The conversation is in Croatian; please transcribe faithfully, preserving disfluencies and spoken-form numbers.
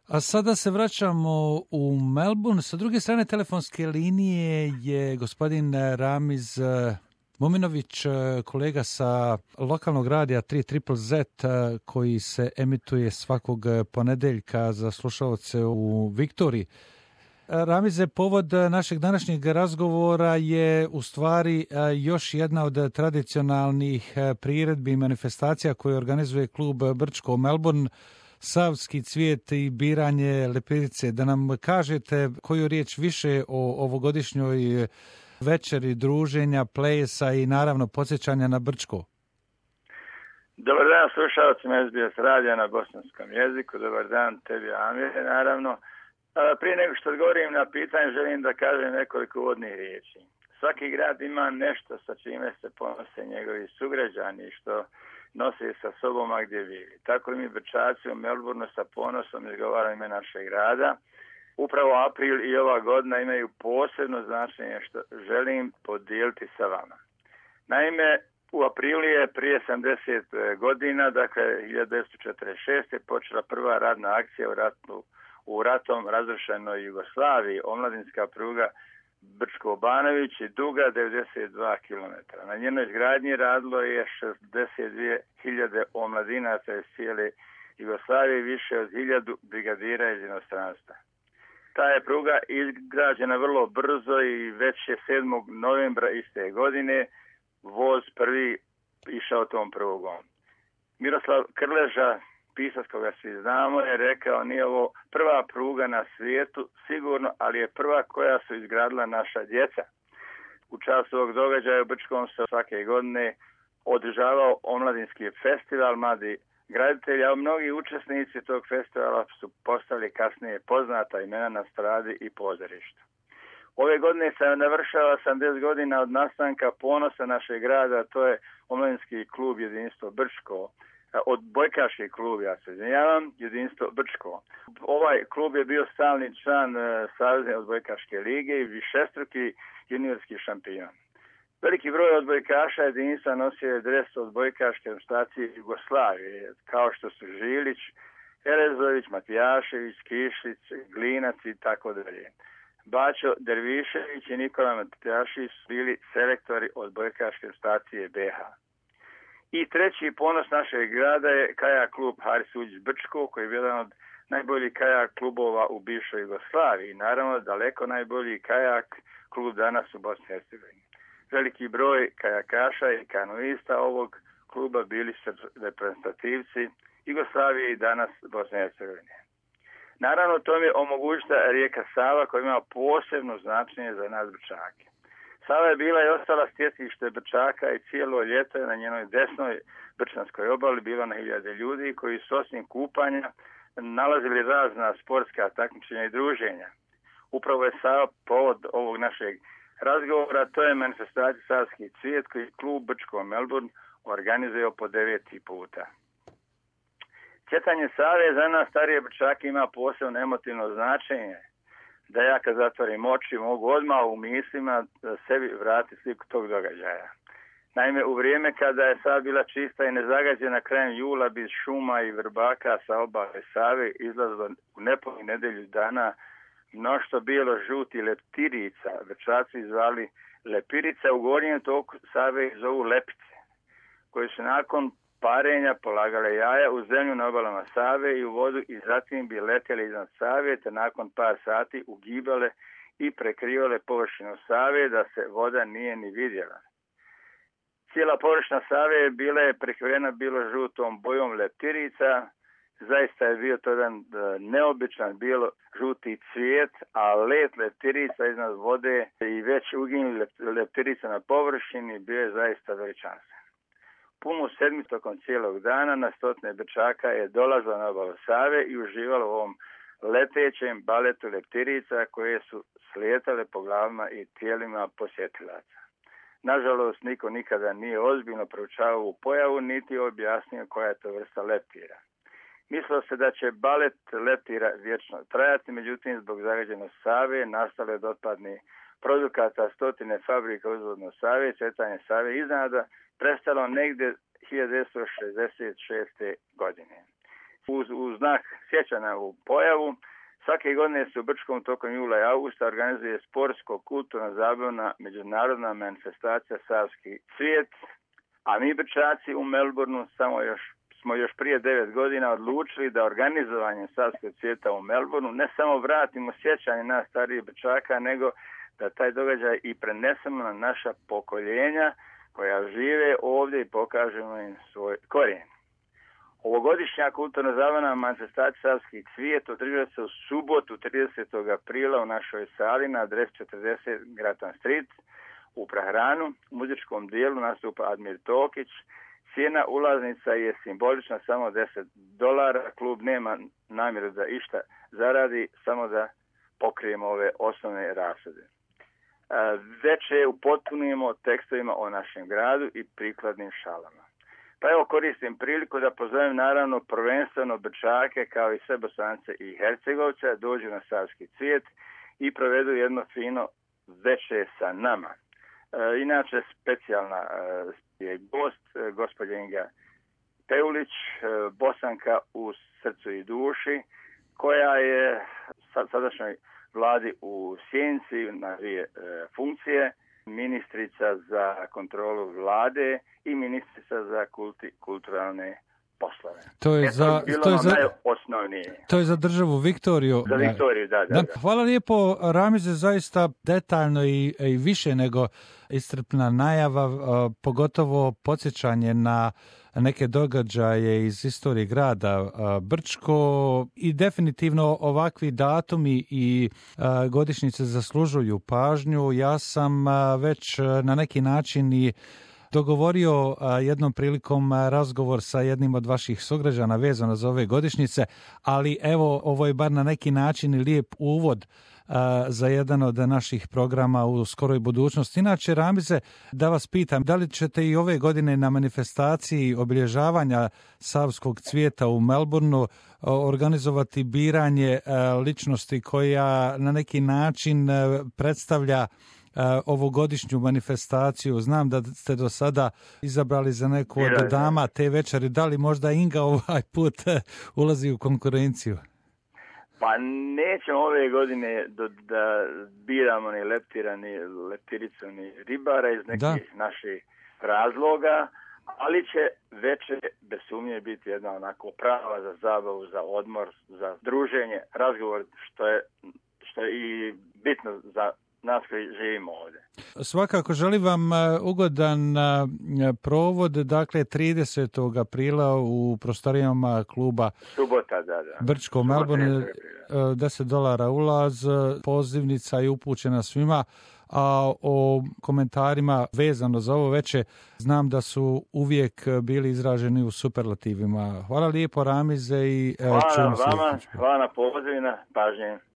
A sada se vraćamo u Melbourne. Sa druge strane telefonske linije je gospodin Ramiz Muminović, kolega sa lokalnog radija tri Z koji se emituje svakog ponedeljka za slušalce u Viktoriji. Ramize, povod našeg današnjeg razgovora je u stvari još jedna od tradicionalnih priredbi i manifestacija koje organizuje klub Brčko Melbourne, Savski cvijet i biranje lepirice. Da nam kažete koju riječ više o ovogodišnjoj večeri druženja, plesa i naravno podsjećanja na Brčko. Dobar dan slušalcima S B S radija na bosanskom jeziku, dobar dan tebi Amire, naravno. Prije nego što odgovorim na pitanje, želim da kažem nekoliko uvodnih riječi. Svaki grad ima nešto sa čime se ponose njegovi sugrađani, što nosi sa sobom a gdje živi. Tako i mi Brčaci u Melbourneu sa ponosom izgovaramo ime našeg grada. Upravo april i ova godina imaju posebno značenje što želim podijeliti sa vama. Naime, u aprilu je prije sedamdeset godina, dakle hiljadu devetsto četrdeset šeste. počela prva radna akcija u ratu u ratom razrušenoj Jugoslaviji, omladinska pruga Brčko-Banović je duga devedeset dva kilometra. Na njenoj izgradnji radilo je šezdeset dvije hiljade omladinaca iz cijele Jugoslavije, više od hiljadu brigadira iz inostranstva. Ta je pruga izgrađena vrlo brzo i već je sedmog novembra iste godine voz prvi išao tom prugom. Miroslav Krleža, pisac koga svi znamo, je rekao: nije ovo prva pruga na svijetu sigurno, ali je prva koja su izgradila naša djeca. U času ovog događaja u Brčkom se svake godine održavao omladinski festival mladi graditelji, a mnogi učesnici tog festivala su postali kasnije poznata imena na stradi i pozorištu. Ove godine se navršava sedamdeset godina od nastanka ponosa našeg grada, to je omladinski klub Jedinstvo Brčko. Odbojkaški klub, ja se izvinjavam, Jedinstvo Brčko. Ovaj klub je bio stalni član uh, Savezne odbojkaške lige i višestruki juniorski šampion. Veliki broj odbojkaša jedinstva nosio je dres odbojkaške reprezentacije Jugoslavije, kao što su Žilić, Elezović, Matijašević, Kišlić, Glinac i tako dalje. Bačo Dervišević i Nikola Matijašević su bili selektori odbojkaške reprezentacije B H. I treći ponos našeg grada je kajak klub Haris Uljić Brčko, koji je jedan od najboljih kajak klubova u bivšoj Jugoslaviji. Naravno, daleko najbolji kajak klub danas u Bosni i Hercegovini. Veliki broj kajakaša i kanoista ovog kluba bili su reprezentativci Jugoslavije i danas Bosne i Hercegovine. Naravno, to mi je omogućila rijeka Sava koja ima posebno značenje za nas Brčake. Sava je bila i ostala stjecište Brčaka i cijelo ljeto je na njenoj desnoj brčanskoj obali bilo na hiljade ljudi koji su osim kupanja nalazili razna sportska takmičenja i druženja. Upravo je Sava povod ovog našeg razgovora, to je manifestacija Savski cvijet koji klub Brčko Melbourne organizuje po deveti puta. Cvjetanje Save za nas starije Brčake ima posebno emotivno značenje, da ja kad zatvorim oči mogu odmah u mislima sebi vratiti sliku tog događaja. Naime, u vrijeme kada je Sava bila čista i nezagađena krajem jula bez šuma i vrbaka sa obale Save izlazilo u nepunih nedelju dana mnoštvo bijelo žuti leptirica, Brčaci zvali lepirica, u gornjem toku Save zovu lepice, koje su nakon parenja polagale jaja u zemlju na obalama Save i u vodu i zatim bi letjeli iznad Save te nakon par sati ugibale i prekrivale površinu Save da se voda nije ni vidjela. Cijela površina Save bila je prekrivena bilo žutom bojom leptirica, zaista je bio to jedan neobičan bilo žuti cvijet, a let leptirica iznad vode i već uginuli leptirica na površini bio je zaista veličanstven. Punu sedmicu tokom cijelog dana na stotine Brčaka je dolazila na obalu Save i uživalo u ovom letećem baletu leptirica koje su slijetale po glavama i tijelima posjetilaca. Nažalost, niko nikada nije ozbiljno proučavao ovu pojavu niti objasnio koja je to vrsta leptira. Mislilo se da će balet leptira vječno trajati, međutim zbog zagađenosti Save nastale od otpadnih produkata stotine fabrika uzvodno Save, cvjetanje Save iznenada prestalo negdje hiljadu devetsto šezdeset šeste. godine. uz, uz znak sjećanja u pojavu, svake godine se u Brčkom tokom jula i augusta organizuje sportsko-kulturna zabavna međunarodna manifestacija Savski cvijet, a mi Brčaci u Melbourneu samo još, smo još prije devet godina odlučili da organizovanjem Savskog cvijeta u Melbourneu ne samo vratimo sjećanje nas starijih Brčaka, nego da taj događaj i prenesemo na naša pokoljenja koja žive ovdje i pokažemo im svoj korijen. Ovogodišnja kulturna zabavna manifestacija Savski cvijet održava se u subotu tridesetog aprila u našoj sali na adresi četrdeset Grattan Street u Prahranu. U muzičkom dijelu nastupa Admir Tokić. Cijena ulaznica je simbolična, samo deset dolara. Klub nema namjeru da išta zaradi, samo da pokrijemo ove osnovne rashode. Veče upotpunimo tekstovima o našem gradu i prikladnim šalama. Pa evo, koristim priliku da pozovem naravno prvenstveno Brčake kao i sve Bosance i Hercegovce da dođu na Savski cvijet i provedu jedno fino veče sa nama. E, inače, specijalna e, je gost, e, gospođa Inga Peulić, e, Bosanka u srcu i duši, koja je sad, sadašnjoj vladi u Sjenci na dvije e, funkcije, ministrica za kontrolu vlade i ministrica za kulti, kulturalne poslove. To je, Eto, za, to, je za, to je za državu Viktoriju. Za Viktoriju, da, da, da. Hvala lijepo, Ramize, zaista detaljno i, i više nego iscrpna najava, pogotovo podsjećanje na neke događaje iz istorije grada Brčko i definitivno ovakvi datumi i godišnjice zaslužuju pažnju. Ja sam već na neki način i dogovorio jednom prilikom razgovor sa jednim od vaših sugrađana vezano za ove godišnjice, ali evo, ovo je bar na neki način i lijep uvod za jedan od naših programa u skoroj budućnosti. Inače, Ramize, da vas pitam, da li ćete i ove godine na manifestaciji obilježavanja Savskog cvijeta u Melbourneu organizovati biranje ličnosti koja na neki način predstavlja ovogodišnju manifestaciju? Znam da ste do sada izabrali za neku od dama te večeri. Da li možda Inga ovaj put ulazi u konkurenciju? Pa nećemo ove godine do, da biramo ni leptira, ni leptiricu, ni ribara iz nekih da. naših razloga, ali će večer bez sumnje biti jedna onako prava za zabavu, za odmor, za druženje, razgovor, što je, što je i bitno za nas koji živimo ovdje. Svakako želim vam ugodan provod, dakle tridesetog aprila u prostorijama kluba Subota, da, da. Brčko, Melbourne, deset dolara ulaz, pozivnica je upućena svima, a o komentarima vezano za ovo veče znam da su uvijek bili izraženi u superlativima. Hvala lijepo, Ramize, i hvala vama, hvala na pozivu i na pažnje.